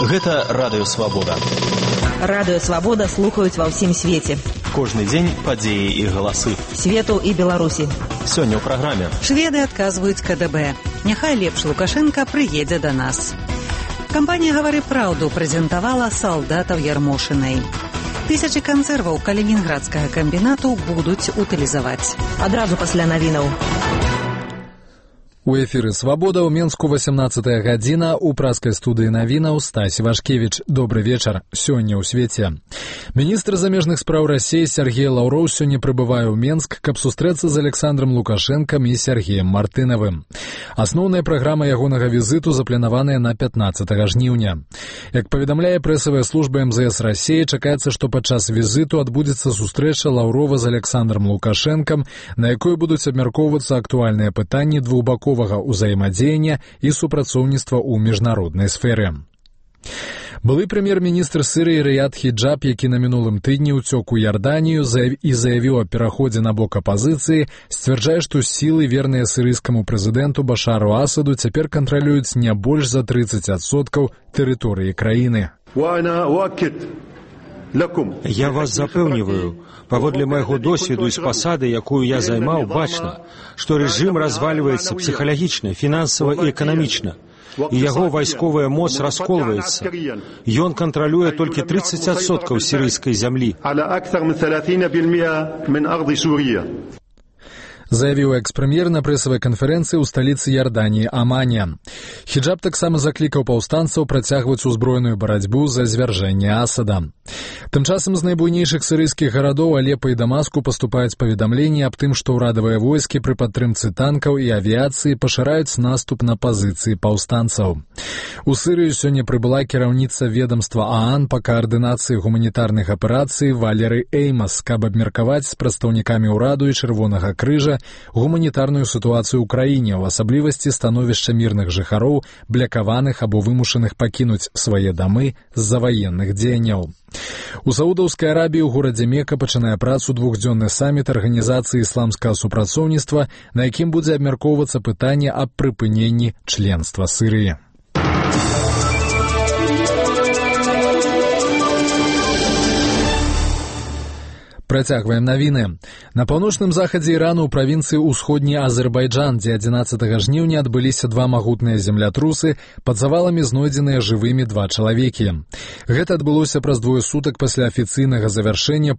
Гэта Радыё Свабода. Радыё Свабода слухаюць ва ўсім свеце. Кожны дзень падзеі і галасы. Свету і Беларусі. Сёння ў праграме. Шведы адказваюць КДБ. Няхай лепш Лукашенка прыедзе да нас. Кампанія «Гавары праўду» прэзентавала салдатаў Ярмошынай. Тысячы кансерваў калінінградскага камбінату будуць утылізаваць. Адразу пасля навінаў. У эфіры «Свабода» ў Менску 18 гадзіна, у праскай студыі навінаў Стась Вашкевіч. Добры вечар. Сёння ў свеце. Міністр замежных спраў Расіі Сергей Лаўроў сёння прыбывае ў Менск, каб сустрэцца з Александром Лукашэнкам і Сергеем Мартынавым. Асноўная праграма ягонага візіту запланаваная на 15 жніўня. Як паведамляе прэсавая служба МЗС Расіі, чакаецца, што падчас візіту адбудзецца сустрэча Лаўрова з Александром Лукашэнкам, на якой будуць абмяркоўвацца актуальныя пытанні двухбаковага ўзаемадзеяння і супрацоўніцтва ў міжнароднай сферы. Былы прэм'ер-міністр Сірыі Рыяд Хіджаб, які на мінулым тыдні ўцёк у Ярданію і заявіў о пераходзе на бок апазіцыі, сцвярджае, што сілы, верныя сірыйскаму прэзідэнту Башару Асаду, цяпер кантралююць не больш за 30% тэрыторыі краіны. Я вас запэўніваю, паводле майго досведу з пасады, якую я займаў, бачна, што рэжым развальваецца псіхалагічна, фінансава і эканамічна, і яго вайсковая моц расколваецца. Ён кантралюе толькі 30% сірыйскай зямлі. Заявіў экс-прэм'ер на прэсавай канферэнцыі ў сталіцы Ярданіі Амане. Хіджаб таксама заклікаў паўстанцаў працягваць узброеную барацьбу за звяржэнне Асада. Тым часам з найбуйнейшых сірыйскіх гарадоў Алепа і Дамаску паступаюць паведамленні аб тым, што ўрадавыя войскі пры падтрымцы танкаў і авіяцыі пашыраюць наступ на пазіцыі паўстанцаў. У Сірыю сёння прыбыла кіраўніца ведамства ААН па каардынацыі гуманітарных аперацый Валеры Эймас, каб абмеркаваць з прадстаўнікамі ўраду і Чырвонага крыжа гуманітарную сітуацыю ў краіне, у асаблівасці становішча мірных жыхароў, блякаваных або вымушаных пакінуць свае дамы з-за ваенных дзеянняў. У Саудаўскай Арабіі ў горадзе Мека пачынае працу двухдзённы саміт Арганізацыі ісламскага супрацоўніцтва, на якім будзе абмяркоўвацца пытанне аб прыпыненні членства Сірыі. Працягваем навіны. На паўночным захадзе Ірану ў правінцыі ўсходні Азербайджан, дзе 11 жніўня адбыліся два магутныя землятрусы, пад заваламі знойдзеныя жывымі два чалавекі. Гэта адбылося праз двое сутак пасля афіцыйнага завяршэння